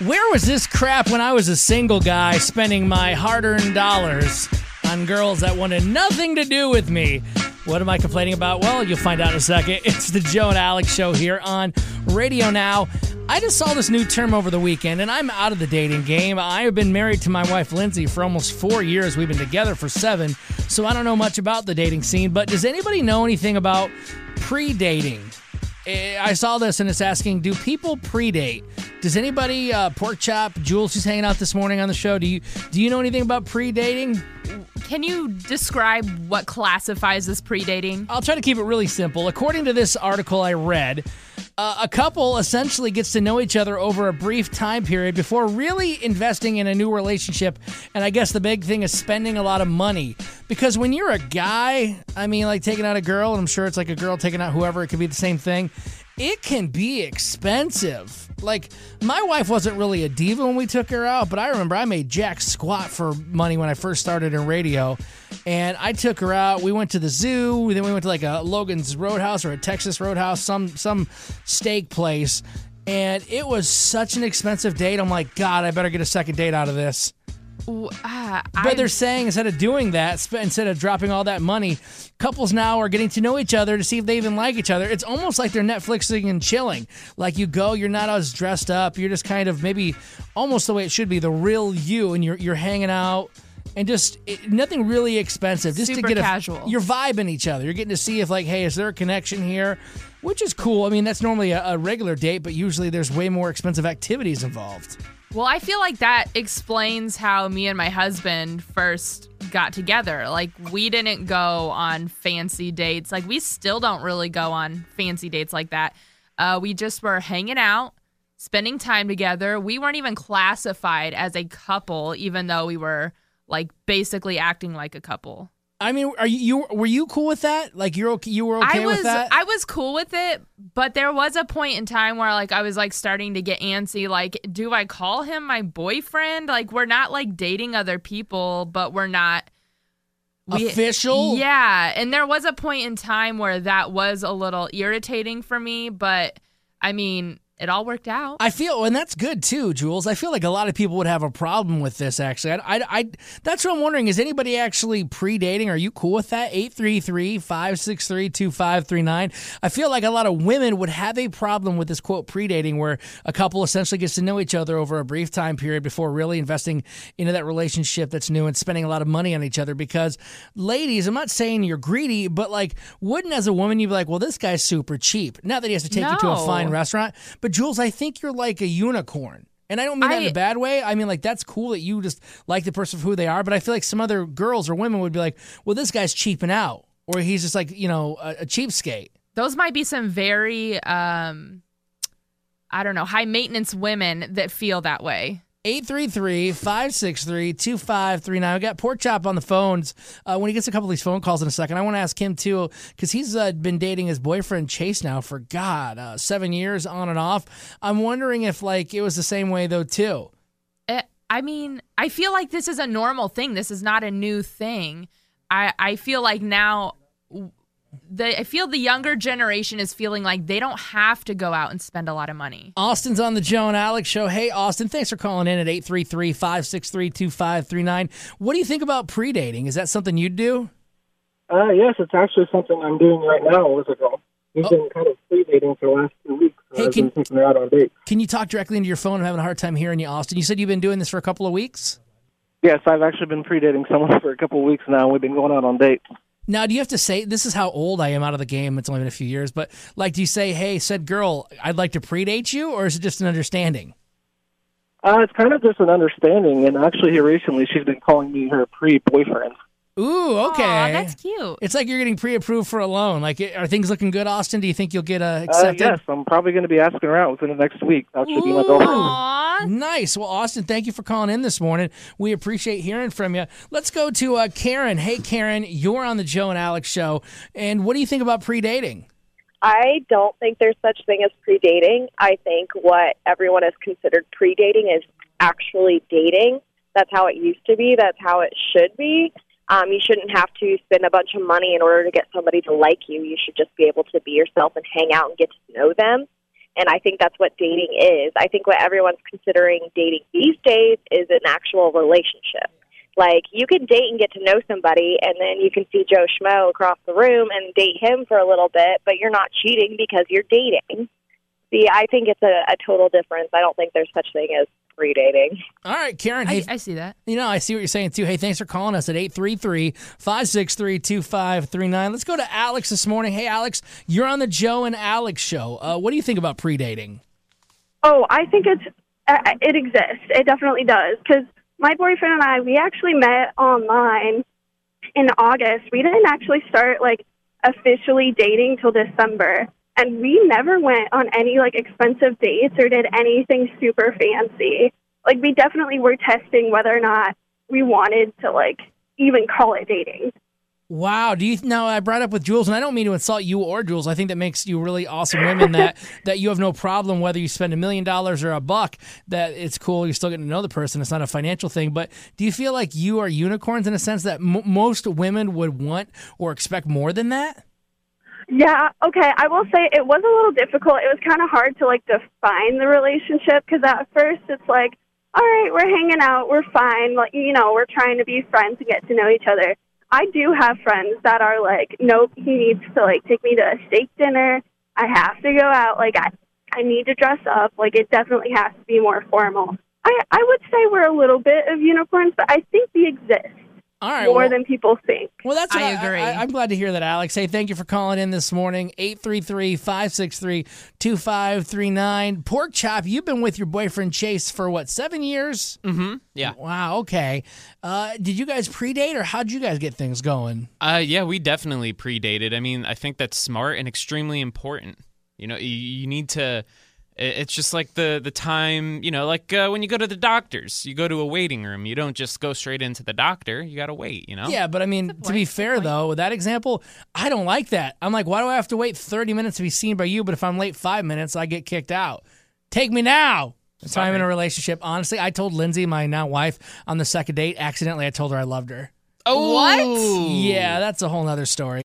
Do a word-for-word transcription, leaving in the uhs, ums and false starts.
Where was this crap when I was a single guy spending my hard-earned dollars on girls that wanted nothing to do with me? What am I complaining about? Well, you'll find out in a second. It's the Joe and Alex Show here on Radio Now. I just saw this new term over the weekend, and I'm out of the dating game. I have been married to my wife, Lindsay, for almost four years. We've been together for seven, so I don't know much about the dating scene. But does anybody know anything about pre-dating? I saw this, and it's asking, do people predate? Does anybody, uh, Pork Chop, Jules, who's hanging out this morning on the show, do you do you know anything about predating? Can you describe what classifies as predating? I'll try to keep it really simple. According to this article I read, uh, a couple essentially gets to know each other over a brief time period before really investing in a new relationship. And I guess the big thing is spending a lot of money. Because when you're a guy, I mean, like taking out a girl, and I'm sure it's like a girl taking out whoever, it could be the same thing. It can be expensive. Like, my wife wasn't really a diva when we took her out, but I remember I made jack squat for money when I first started in radio. And I took her out. We went to the zoo. Then we went to like a Logan's Roadhouse or a Texas Roadhouse, some some steak place. And it was such an expensive date. I'm like, God, I better get a second date out of this. Uh, but they're saying instead of doing that, sp- instead of dropping all that money, couples now are getting to know each other to see if they even like each other. It's almost like they're Netflixing and chilling. Like you go, you're not as dressed up. You're just kind of maybe almost the way it should be, the real you, and you're you're hanging out. And just it, nothing really expensive. Just Super to get a, casual. You're vibing each other. You're getting to see if like, hey, is there a connection here? Which is cool. I mean, that's normally a, a regular date, but usually there's way more expensive activities involved. Well, I feel like that explains how me and my husband first got together. Like, we didn't go on fancy dates. Like, we still don't really go on fancy dates like that. Uh, we just were hanging out, spending time together. We weren't even classified as a couple, even though we were, like, basically acting like a couple. I mean, are you, you were you cool with that? Like you're okay, you were okay I was, with that? I was cool with it, but there was a point in time where like I was like starting to get antsy. Like, do I call him my boyfriend? Like, we're not like dating other people, but we're not we, official. Yeah, and there was a point in time where that was a little irritating for me, but I mean, it all worked out. I feel, and that's good too, Jules. I feel like a lot of people would have a problem with this, actually. I, I, I, that's what I'm wondering. Is anybody actually pre-dating? Are you cool with that? eight three three, five six three, two five three nine. I feel like a lot of women would have a problem with this, quote, pre-dating, where a couple essentially gets to know each other over a brief time period before really investing into that relationship that's new and spending a lot of money on each other. Because, ladies, I'm not saying you're greedy, but, like, wouldn't as a woman you be like, well, this guy's super cheap. Not that he has to take no. you to a fine restaurant, but Jules, I think you're like a unicorn. And I don't mean that I, in a bad way. I mean, like, that's cool that you just like the person for who they are. But I feel like some other girls or women would be like, well, this guy's cheaping out. Or he's just like, you know, a, a cheapskate. Those might be some very, um, I don't know, high maintenance women that feel that way. eight three three, five six three, two five three nine. We got Pork Chop on the phones. Uh, when he gets a couple of these phone calls in a second, I want to ask him, too, because he's uh, been dating his boyfriend, Chase, now for, God, uh, seven years on and off. I'm wondering if, like, it was the same way, though, too. It, I mean, I feel like this is a normal thing. This is not a new thing. I, I feel like now... The, I feel the younger generation is feeling like they don't have to go out and spend a lot of money. Austin's on the Joe and Alex Show. Hey, Austin, thanks for calling in at eight three three, five six three, two five three nine. What do you think about pre-dating? Is that something you'd do? Uh, yes, it's actually something I'm doing right now with a girl. We've oh. been kind of pre-dating for the last two weeks. So hey, I've can, been taking her out on dates. Can you talk directly into your phone? I'm having a hard time hearing you, Austin. You said you've been doing this for a couple of weeks? Yes, I've actually been pre-dating someone for a couple of weeks now. We've been going out on dates. Now, do you have to say, this is how old I am out of the game, it's only been a few years, but like, do you say, hey, said girl, I'd like to predate you, or is it just an understanding? Uh, it's kind of just an understanding, and actually here recently she's been calling me her pre-boyfriend. Ooh, okay. Aw, that's cute. It's like you're getting pre-approved for a loan. Like, are things looking good, Austin? Do you think you'll get uh, accepted? Uh, yes, I'm probably going to be asking her out within the next week. That should be my girlfriend. Aw. Nice. Well, Austin, thank you for calling in this morning. We appreciate hearing from you. Let's go to uh, Karen. Hey, Karen, you're on the Joe and Alex Show. And what do you think about pre-dating? I don't think there's such thing as pre-dating. I think what everyone has considered pre-dating is actually dating. That's how it used to be. That's how it should be. Um, you shouldn't have to spend a bunch of money in order to get somebody to like you. You should just be able to be yourself and hang out and get to know them. And I think that's what dating is. I think what everyone's considering dating these days is an actual relationship. Like, you can date and get to know somebody, and then you can see Joe Schmo across the room and date him for a little bit, but you're not cheating because you're dating. See, I think it's a, a total difference. I don't think there's such thing as pre-dating. All right, Karen. Hey, I, I see that. You know, I see what you're saying, too. Hey, thanks for calling us at eight three three, five six three, two five three nine. Let's go to Alex this morning. Hey, Alex, you're on the Joe and Alex show. Uh, what do you think about pre-dating? Oh, I think it's uh, it exists. It definitely does. Because my boyfriend and I, we actually met online in August. We didn't actually start, like, officially dating till December. And we never went on any, like, expensive dates or did anything super fancy. Like, we definitely were testing whether or not we wanted to, like, even call it dating. Wow. Do you now I brought up with Jules, and I don't mean to insult you or Jules. I think that makes you really awesome women that, that you have no problem whether you spend a million dollars or a buck, that it's cool. You're still getting to know the person. It's not a financial thing. But do you feel like you are unicorns in a sense that m- most women would want or expect more than that? Yeah, okay. I will say it was a little difficult. It was kind of hard to, like, define the relationship because at first it's like, all right, we're hanging out, we're fine. Like, you know, we're trying to be friends and get to know each other. I do have friends that are like, nope, he needs to, like, take me to a steak dinner. I have to go out. Like, I, I need to dress up. Like, it definitely has to be more formal. I, I would say we're a little bit of unicorns, but I think we exist. All right, more well, than people think. Well, that's what I I, agree. I, I'm glad to hear that, Alex. Hey, thank you for calling in this morning. eight three three, five six three, two five three nine. Pork Chop, you've been with your boyfriend Chase for, what, seven years? Mm-hmm. Yeah. Wow, okay. Uh, did you guys predate, or how'd you guys get things going? Uh, yeah, we definitely predated. I mean, I think that's smart and extremely important. You know, you, you need to... It's just like the, the time, you know, like uh, when you go to the doctors, you go to a waiting room. You don't just go straight into the doctor. You got to wait, you know? Yeah, but I mean, to be fair, though, with that example, I don't like that. I'm like, why do I have to wait thirty minutes to be seen by you, but if I'm late five minutes, I get kicked out? Take me now. That's why I'm in a relationship. Honestly, I told Lindsay, my now wife, on the second date, accidentally I told her I loved her. Oh, What? Yeah, that's a whole nother story.